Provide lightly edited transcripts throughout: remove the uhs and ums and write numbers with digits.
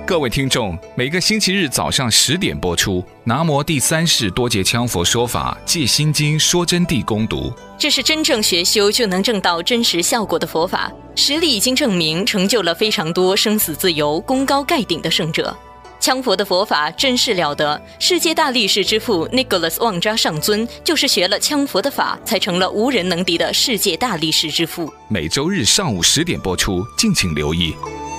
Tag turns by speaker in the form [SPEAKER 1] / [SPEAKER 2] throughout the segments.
[SPEAKER 1] 各位听众，每个星期日早上10点播出，南摩第三世多杰羌佛说法戒心经说真谛攻读。
[SPEAKER 2] 这是真正学修就能证到真实效果的佛法，实力已经证明，成就了非常多生死自由、功高盖顶的圣者。羌佛的佛法真是了得，世界大力士之父 Nicholas 旺扎上尊就是学了羌佛的法，才成了无人能敌的世界大力士之父。
[SPEAKER 1] 每周日上午10点播出，敬请留意。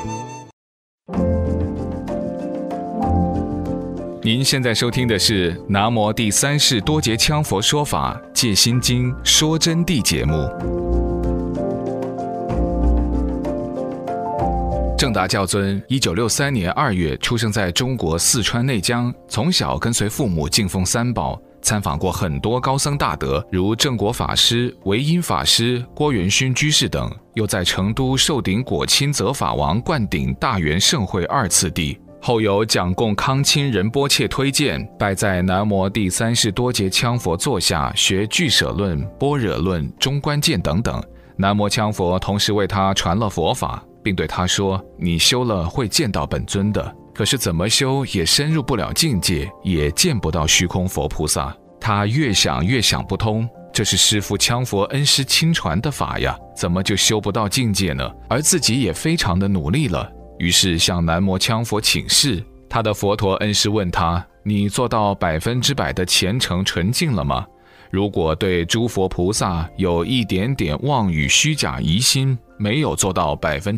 [SPEAKER 1] 您现在收听的是南摩第三世多杰羌佛说法戒心经说真谛节目。正达教尊1963年2月出生在中国四川内江，从小跟随父母敬奉三宝，参访过很多高僧大德，如正果法师、唯因法师、郭元勋居士等，又在成都受顶果钦则法王灌顶大圆盛会2次第。后有蒋贡康钦仁波切推荐，拜在南摩第三世多杰羌佛座下学俱舍论、般若论、中观见等等。南摩羌佛同时为他传了佛法，并对他说：你修了会见到本尊的，可是怎么修也深入不了境界，也见不到虚空佛菩萨。他越想越想不通，这是师父羌佛恩师亲传的法呀，怎么就修不到境界呢？而自己也非常的努力了，于是向南摩羌佛请示。他的佛陀恩师问他：你做到100%的虔诚纯净了吗？如果对诸佛菩萨有一点点妄语虚假疑心，没有做到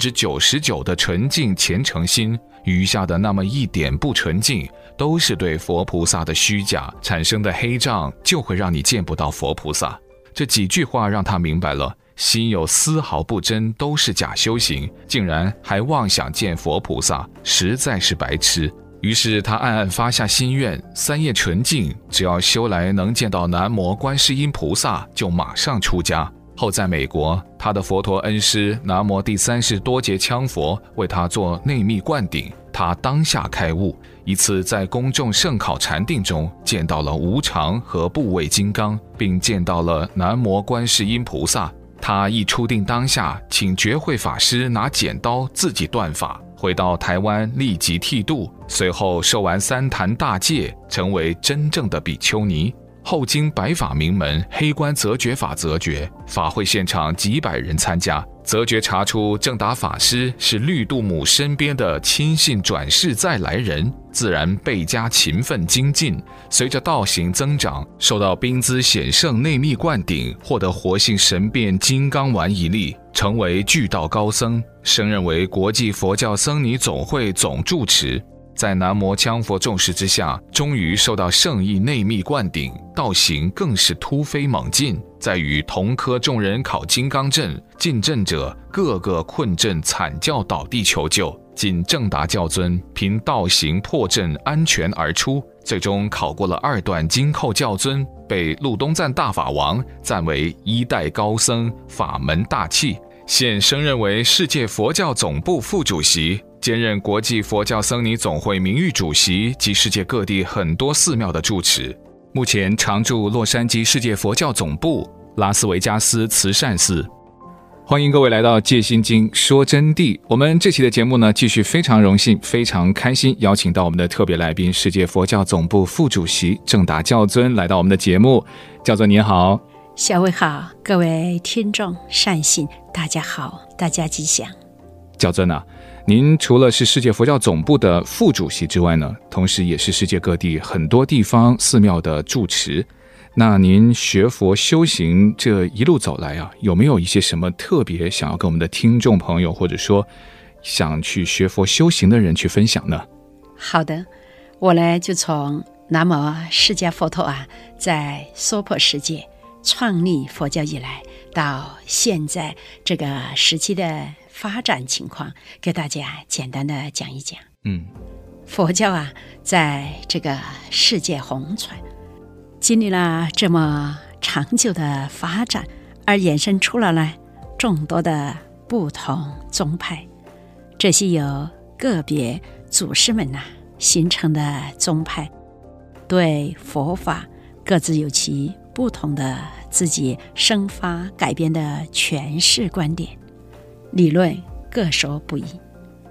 [SPEAKER 1] 99%的纯净虔诚心，余下的那么一点不纯净，都是对佛菩萨的虚假产生的黑障，就会让你见不到佛菩萨。这几句话让他明白了，心有丝毫不真都是假修行，竟然还妄想见佛菩萨，实在是白痴。于是他暗暗发下心愿，3业纯净，只要修来能见到南无观世音菩萨，就马上出家。后在美国，他的佛陀恩师南无第三世多杰羌佛为他做内密灌顶，他当下开悟。一次在公众圣考禅定中，见到了无常和部位金刚，并见到了南无观世音菩萨。他一出定当下，请觉慧法师拿剪刀自己断法，回到台湾立即剃度，随后受完3坛大戒，成为真正的比丘尼。后经白法名门黑观择觉法择觉，法会现场几百人参加，择觉查出正达法师是绿度母身边的亲信转世再来人，自然倍加勤奋精进。随着道行增长，受到宾资显圣内密灌顶，获得活性神变金刚丸一粒，成为具道高僧，升任为国际佛教僧尼总会总住持。在南摩羌佛重视之下，终于受到圣意内密灌顶，道行更是突飞猛进。在与同科众人考金刚阵，进阵者个个困阵惨叫倒地求救，仅正达教尊凭道行破阵安全而出，最终考过了2段金扣教尊，被陆东赞大法王赞为1代高僧，法门大器。现升任为世界佛教总部副主席，兼任国际佛教僧尼总会名誉主席及世界各地很多寺庙的住持。目前常驻洛杉矶世界佛教总部、拉斯维加斯慈善寺。欢迎各位来到戒心经说真谛。我们这期的节目呢，继续非常荣幸、非常开心，邀请到我们的特别来宾，世界佛教总部副主席正达教尊来到我们的节目。教尊您好。
[SPEAKER 3] 小伟好，各位听众善信大家好，大家吉祥。
[SPEAKER 1] 教尊啊，您除了是世界佛教总部的副主席之外呢，同时也是世界各地很多地方寺庙的住持。那您学佛修行这一路走来啊，有没有一些什么特别想要跟我们的听众朋友，或者说想去学佛修行的人去分享呢？
[SPEAKER 3] 好的，我呢就从南无释迦佛陀啊，在娑婆世界创立佛教以来，到现在这个时期的发展情况，给大家简单的讲一讲。佛教啊，在这个世界红传，经历了这么长久的发展，而衍生出了呢众多的不同宗派，这些由个别祖师们形成的宗派，对佛法各自有其不同的自己生发改变的诠释观点，理论各说不一。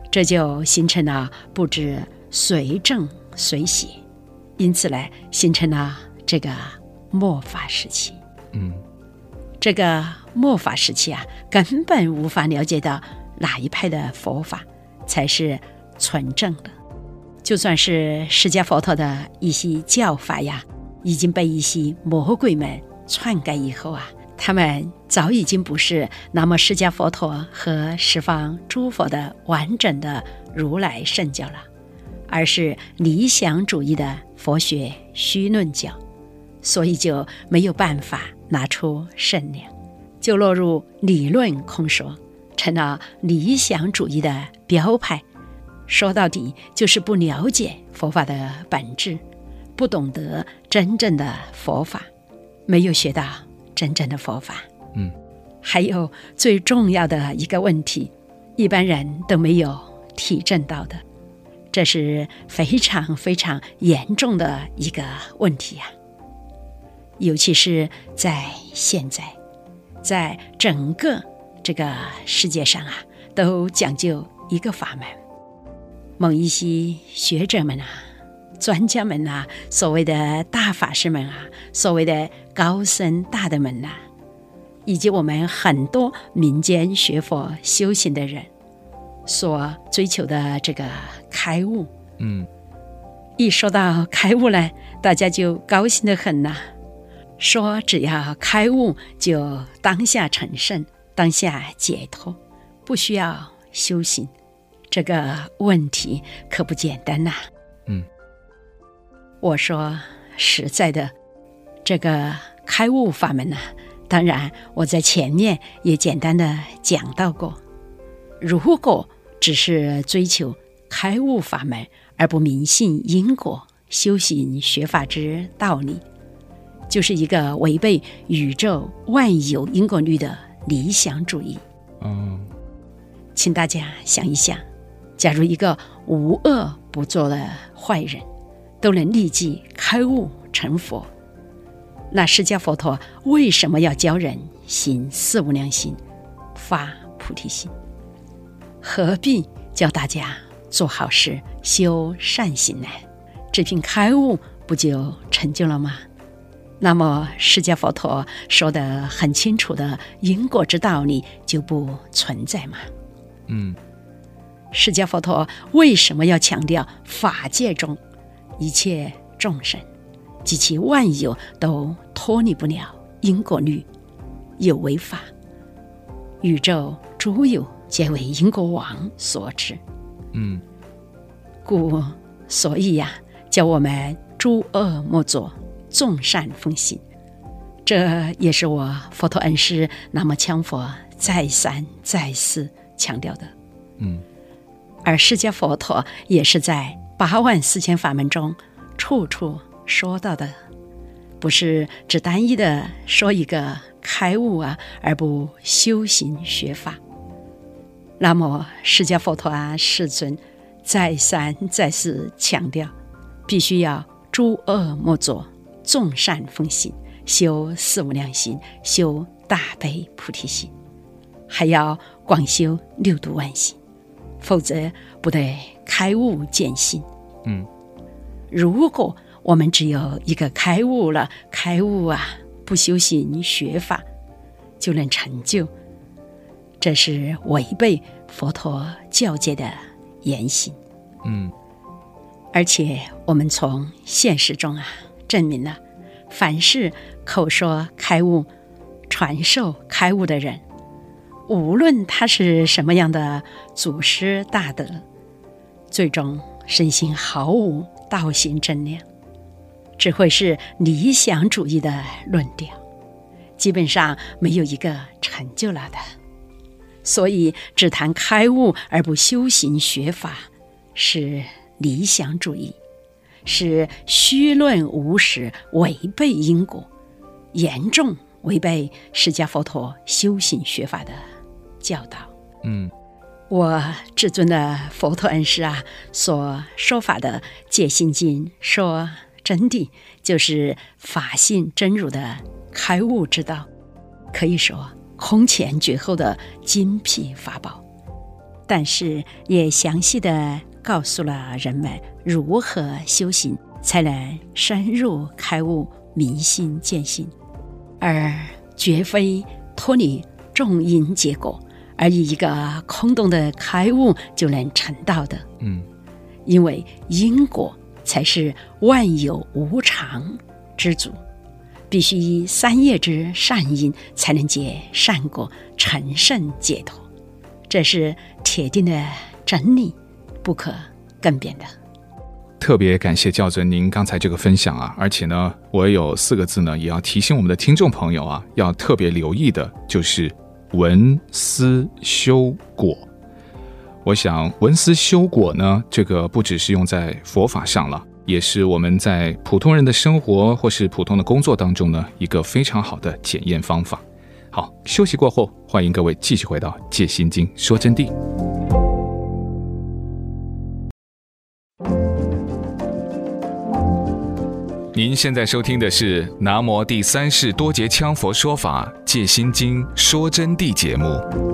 [SPEAKER 3] 这就形成了不知随正随邪，因此呢，形成了这个末法时期。这个末法时期啊，根本无法了解到哪一派的佛法才是纯正的。就算是释迦佛陀的一些教法呀，已经被一些魔鬼们篡改以后啊，他们早已经不是那么释迦佛陀和十方诸佛的完整的如来圣教了，而是理想主义的佛学虚论教，所以就没有办法拿出圣量，就落入理论空说，成了理想主义的标派。说到底就是不了解佛法的本质，不懂得真正的佛法，没有学到真正的佛法。还有最重要的一个问题，一般人都没有体证到的，这是非常非常严重的一个问题啊！尤其是在现在，在整个这个世界上啊，都讲究一个法门。某一些学者们啊，专家们啊，所谓的大法师们啊，所谓的高僧大德们啊，以及我们很多民间学佛修行的人所追求的这个开悟，一说到开悟呢，大家就高兴得很呐，说只要开悟就当下成圣，当下解脱，不需要修行。这个问题可不简单呐。我说实在的，这个开悟法门当然我在前面也简单的讲到过，如果只是追求开悟法门而不明信因果，修行学法之道理，就是一个违背宇宙万有因果律的理想主义。请大家想一想，假如一个无恶不作的坏人都能立即开悟成佛，那释迦佛陀为什么要教人行四无量心，发菩提心？何必教大家做好事修善行呢？这凭开悟不就成就了吗？那么释迦佛陀说得很清楚的因果之道理就不存在吗？释迦佛陀为什么要强调法界中一切众生及其万有都脱离不了因果律，有为法，宇宙诸有皆为因果王所致。故所以呀，叫我们诸恶莫作，众善奉行。这也是我佛陀恩师南无羌佛再三再四强调的。而释迦佛陀也是在84000法门中处处说到的，不是只单一的说一个开悟而不修行学法。那么释迦佛陀世尊再三再四强调，必须要诸恶莫作，众善奉行，修四无量心，修大悲菩提心，还要广修六度万行，否则不得开悟见性。如果我们只有一个开悟了，开悟不修行学法就能成就，这是违背佛陀教诫的言行。而且我们从现实中证明了，凡是口说开悟、传授开悟的人，无论他是什么样的祖师大德，最终身心毫无道行正量，只会是理想主义的论调，基本上没有一个成就了的。所以只谈开悟而不修行学法，是理想主义，是虚论无实，违背因果，严重违背释迦佛陀修行学法的教导。我至尊的佛陀恩师所说法的戒心经说真谛，就是法性真如的开悟之道，可以说空前绝后的精辟法宝。 但是也详细地告诉了人们如何修行才能深入开悟、明心见性，而绝非脱离种因结果，而以一个空洞的开悟就能成道的。因为因果才是万有无常之主，必须以三业之善因才能结善果，成圣解脱，这是铁定的真理，不可更变的。
[SPEAKER 1] 特别感谢教尊您刚才这个分享啊，而且呢，我有4个字呢，也要提醒我们的听众朋友啊，要特别留意的，就是闻思修果。我想闻思修果呢，这个不只是用在佛法上了，也是我们在普通人的生活或是普通的工作当中呢，一个非常好的检验方法。好，休息过后，欢迎各位继续回到戒心经说真谛。您现在收听的是南无第三世多杰羌佛说法戒心经说真谛节目。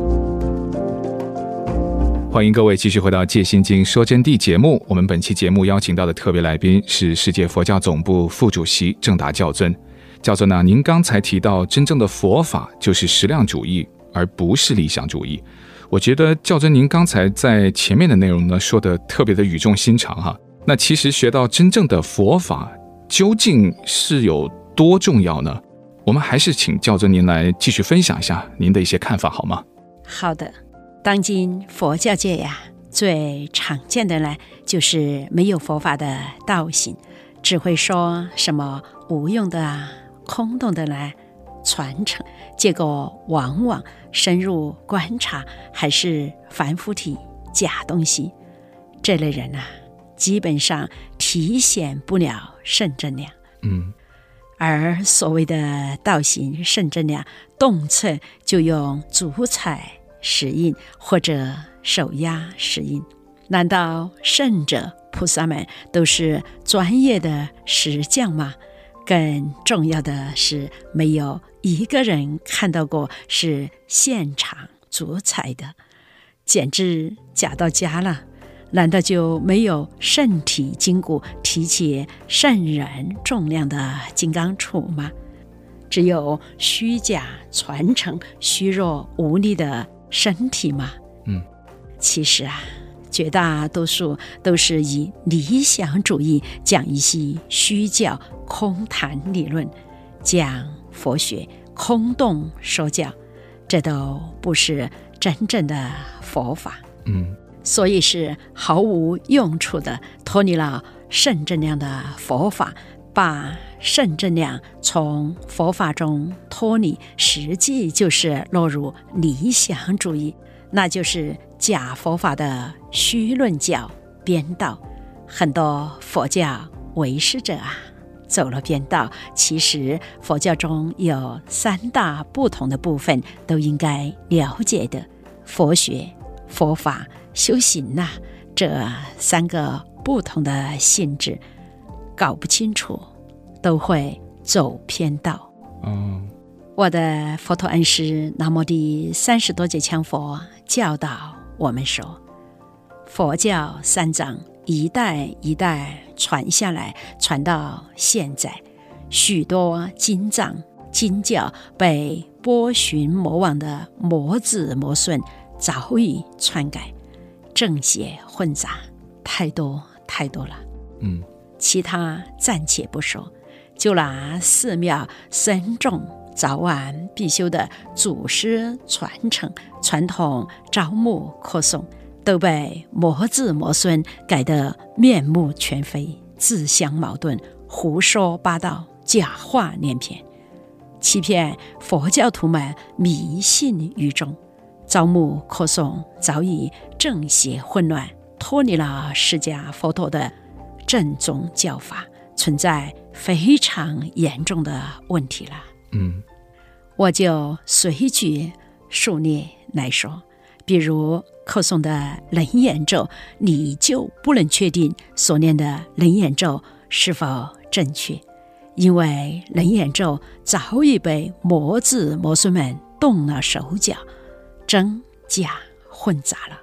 [SPEAKER 1] 欢迎各位继续回到戒心经说真谛节目。我们本期节目邀请到的特别来宾是世界佛教总部副主席正达教尊。教尊呢，您刚才提到真正的佛法就是实量主义，而不是理想主义。我觉得教尊您刚才在前面的内容呢说的特别的语重心长哈。那其实学到真正的佛法究竟是有多重要呢？我们还是请教尊您来继续分享一下您的一些看法好吗？
[SPEAKER 3] 好的，当今佛教界呀，最常见的呢，就是没有佛法的道行，只会说什么无用的啊、空洞的来传承，结果往往深入观察还是凡夫体假东西。这类人啊，基本上体现不了圣正量。而所谓的道行圣正量，动辄就用足踩石印或者手压石印。难道圣者菩萨们都是专业的石匠吗？更重要的是，没有一个人看到过是现场足踩的，简直假到家了。难道就没有圣体筋骨提起圣人重量的金刚杵吗？只有虚假传承虚弱无力的身体吗？其实啊，绝大多数都是以理想主义讲一些虚教空谈理论，讲佛学空洞说教，这都不是真正的佛法。所以是毫无用处的，脱离了圣正量的佛法，把圣正量从佛法中脱离，实际就是落入理想主义，那就是假佛法的虚论教边道。很多佛教为师者啊，走了边道。其实佛教中有3大不同的部分，都应该了解的。佛学、佛法、修行啊，这3个不同的性质，搞不清楚都会走偏道。我的佛陀恩师南无第30多杰羌佛教导我们说，佛教3藏一代一代传下来，传到现在，许多经藏经教被波旬魔王的魔子魔孙早已篡改，正邪混杂，太多太多了。其他暂且不说，就拿寺庙僧众早晚必修的祖师传承传统招募扩诵，都被魔子魔孙改得面目全非，自相矛盾，胡说八道，假话连篇，欺骗佛教徒们迷信于众。招募扩诵早已正邪混乱，脱离了释迦佛陀的正宗教法，存在非常严重的问题了。我就随举数例来说，比如扩诵的楞严咒，你就不能确定所念的楞严咒是否正确，因为楞严咒早已被魔子魔孙们动了手脚，真假混杂了。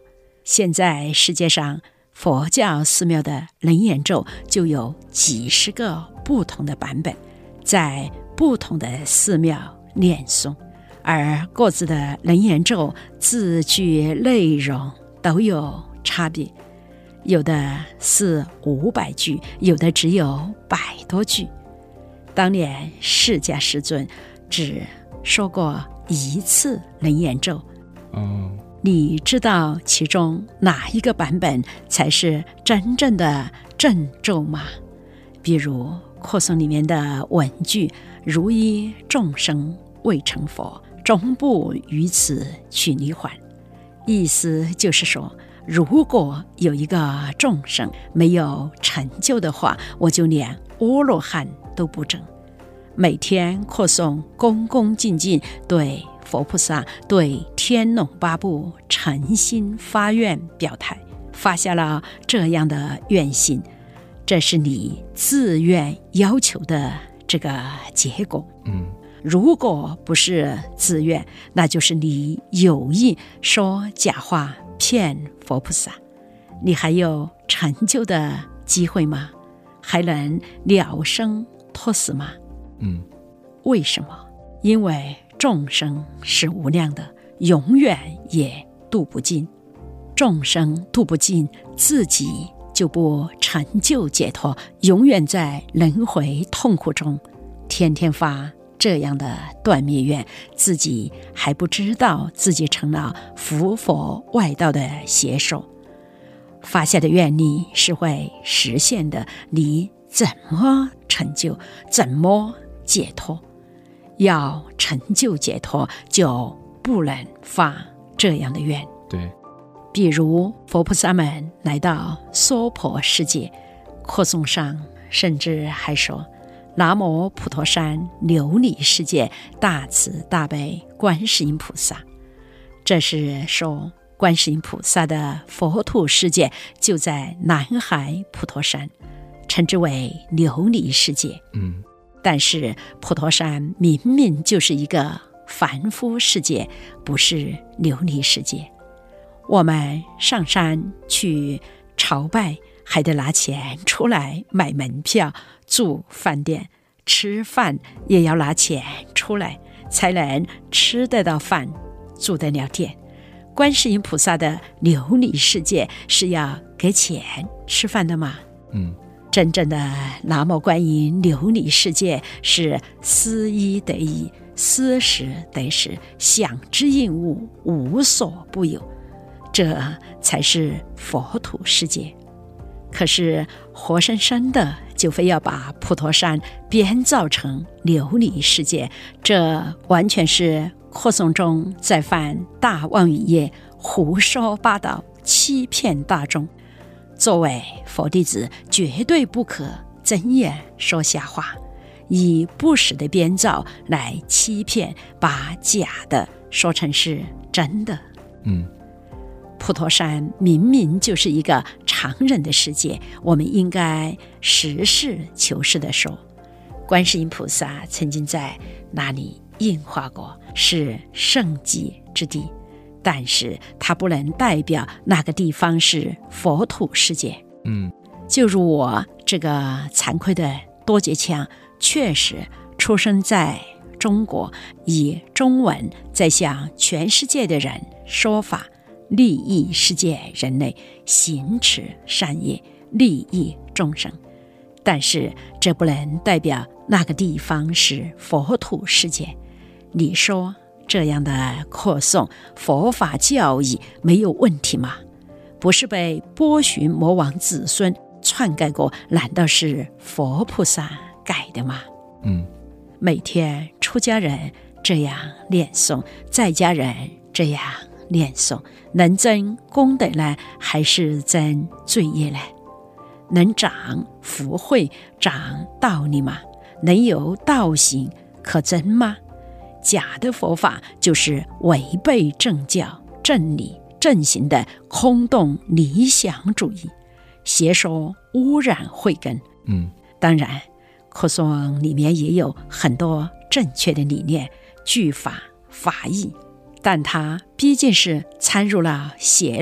[SPEAKER 3] 现在世界上佛教寺庙的楞严咒就有几十个不同的版本，在不同的寺庙念诵，而各自的楞严咒字句内容都有差别，有的是500句，有的只有100多句。当年释迦世尊只说过1次楞严咒，你知道其中哪一个版本才是真正的正咒吗？比如扩诵里面的文句，如依众生未成佛，终不于此去离还。意思就是说，如果有一个众生没有成就的话，我就连阿罗汉都不证。每天扩诵恭恭敬敬，对佛菩萨、对天龙八部诚心发愿表态，发下了这样的愿心，这是你自愿要求的这个结果。如果不是自愿，那就是你有意说假话骗佛菩萨，你还有成就的机会吗？还能了生脱死吗？为什么？因为众生是无量的，永远也度不尽。众生度不尽，自己就不成就解脱，永远在轮回痛苦中，天天发这样的断灭愿，自己还不知道自己成了伏佛外道的邪手。发下的愿力是会实现的，你怎么成就，怎么解脱？要成就解脱，就不能发这样的愿。
[SPEAKER 1] 对，
[SPEAKER 3] 比如佛菩萨们来到娑婆世界，扩诵上甚至还说：南无普陀山琉璃世界大慈大悲观世音菩萨。这是说观世音菩萨的佛土世界就在南海普陀山，称之为琉璃世界。但是普陀山明明就是一个凡夫世界，不是琉璃世界。我们上山去朝拜，还得拿钱出来买门票，住饭店，吃饭也要拿钱出来，才能吃得到饭，住得了店。观世音菩萨的琉璃世界是要给钱吃饭的吗？真正的南无观音琉璃世界是思一得一，思时得时，想之应物，无所不有，这才是佛土世界。可是活生生的就非要把普陀山编造成琉璃世界，这完全是扩诵中在犯大妄语业，胡说八道，欺骗大众。作为佛弟子，绝对不可睁眼说瞎话，以不实的编造来欺骗，把假的说成是真的。普陀山明明就是一个常人的世界，我们应该实事求是地说，观世音菩萨曾经在那里应化过，是圣迹之地，但是它不能代表那个地方是佛土世界。就如我这个惭愧的多杰羌，确实出生在中国，以中文在向全世界的人说法，利益世界人类，行持善业，利益众生。但是这不能代表那个地方是佛土世界。你说这样的扩诵佛法教义没有问题吗？不是被波旬魔王子孙篡改过，难道是佛菩萨改的吗？每天出家人这样念诵，在家人这样念诵，能增功德呢，还是增罪业呢？能长福慧，长道理吗？能有道行可增吗？假的佛法就是违背正教、正理、正行的空洞理想主义，邪说污染慧根。当然扩诵里面也有很多正确的理念、句法、法义，但它毕竟是掺入了邪论、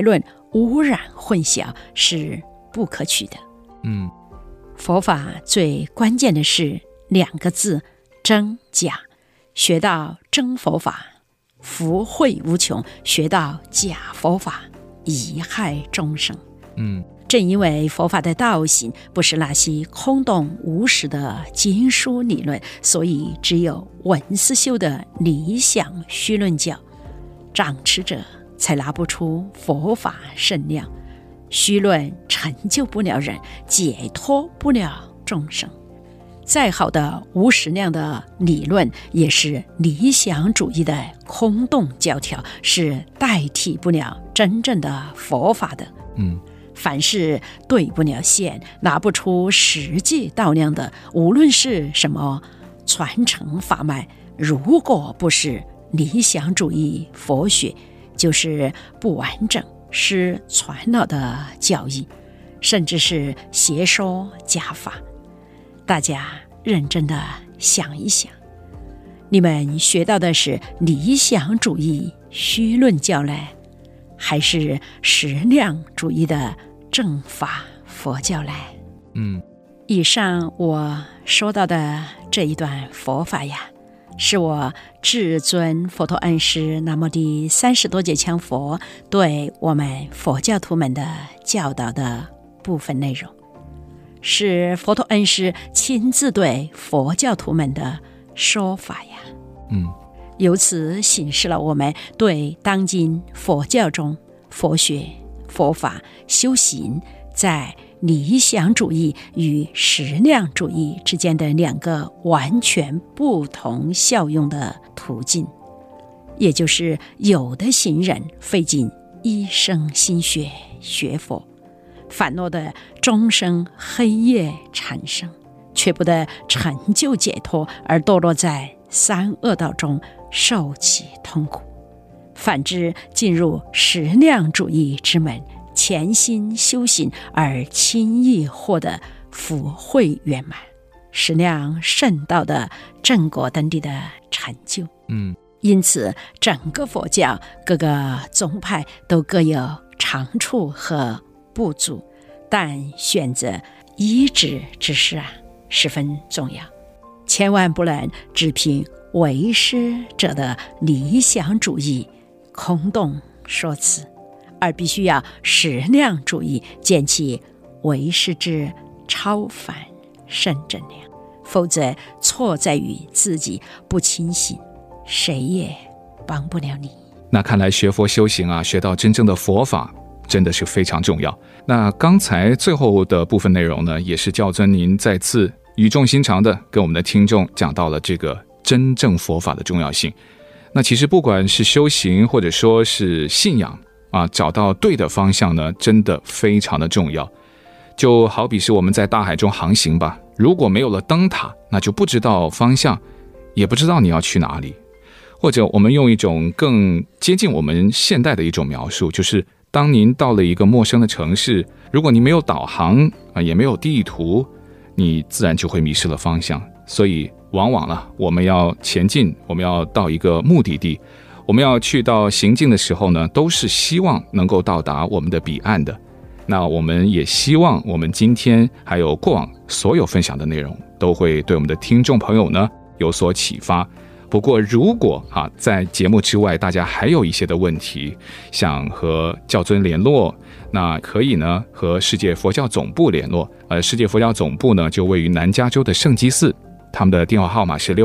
[SPEAKER 3] 污染混淆是不可取的。佛法最关键的是2个字：真假。学到真佛法，福慧无穷；学到假佛法，贻害众生。正因为佛法的道行不是那些空洞无实的经书理论，所以只有文思修的理想虚论教，掌持者才拿不出佛法圣量。虚论成就不了人，解脱不了众生。再好的无实量的理论，也是理想主义的空洞教条，是代替不了真正的佛法的。凡是对不了线，拿不出实际道量的，无论是什么传承法脉，如果不是理想主义佛学，就是不完整、失传了的教义，甚至是邪说假法。大家认真的想一想，你们学到的是理想主义虚论教呢，还是实量主义的正法佛教呢？以上我说到的这一段佛法呀，是我至尊佛陀恩师南无第30多节羌佛对我们佛教徒们的教导的部分内容，是佛陀恩师亲自对佛教徒们的说法呀。由此显示了我们对当今佛教中佛学、佛法、修行在理想主义与实量主义之间的2个完全不同效用的途径，也就是有的行人费尽一生心血学佛，反落的终生黑夜缠身，却不得成就解脱，而堕落在3恶道中受其痛苦。反之，进入实量主义之门，潜心修行而轻易获得福慧圆满、实量圣道的正果登地的成就。因此整个佛教各个宗派都各有长处和不足，但选择依止之事十分重要，千万不能只凭为师者的理想主义空洞说辞，而必须要实量主义见其为师之超凡圣正量，否则错在于自己不清醒，谁也帮不了你。
[SPEAKER 1] 那看来学佛修行学到真正的佛法真的是非常重要。那刚才最后的部分内容呢，也是教尊您再次语重心长的跟我们的听众讲到了这个真正佛法的重要性。那其实不管是修行或者说是信仰找到对的方向呢，真的非常的重要。就好比是我们在大海中航行吧，如果没有了灯塔，那就不知道方向，也不知道你要去哪里。或者我们用一种更接近我们现代的一种描述，就是当您到了一个陌生的城市，如果你没有导航也没有地图，你自然就会迷失了方向。所以往往我们要前进，我们要到一个目的地，我们要去到行进的时候呢，都是希望能够到达我们的彼岸的。那我们也希望我们今天还有过往所有分享的内容都会对我们的听众朋友呢有所启发。不过如果在节目之外大家还有一些的问题想和教尊联络，那可以呢和世界佛教总部联络。世界佛教总部呢就位于南加州的圣基寺，他们的电话号码是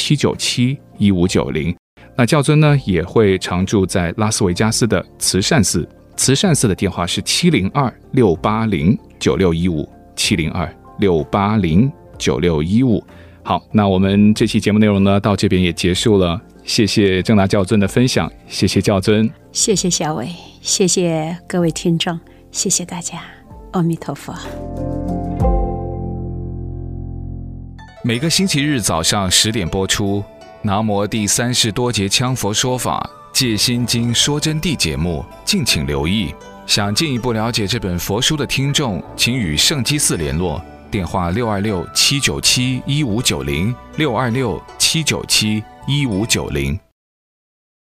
[SPEAKER 1] 626-797-1590。那教尊呢也会常驻在拉斯维加斯的慈善寺，慈善寺的电话是702-680-9615 702-680-9615。好，那我们这期节目内容呢到这边也结束了，谢谢正达教尊的分享，谢谢教尊，
[SPEAKER 3] 谢谢小伟，谢谢各位听众，谢谢大家，阿弥陀佛。
[SPEAKER 1] 每个星期日早上10点播出南无第30多节羌佛说法戒心经说真谛节目，敬请留意。想进一步了解这本佛书的听众，请与圣基寺联络，电话626-797-1590 626-797-1590。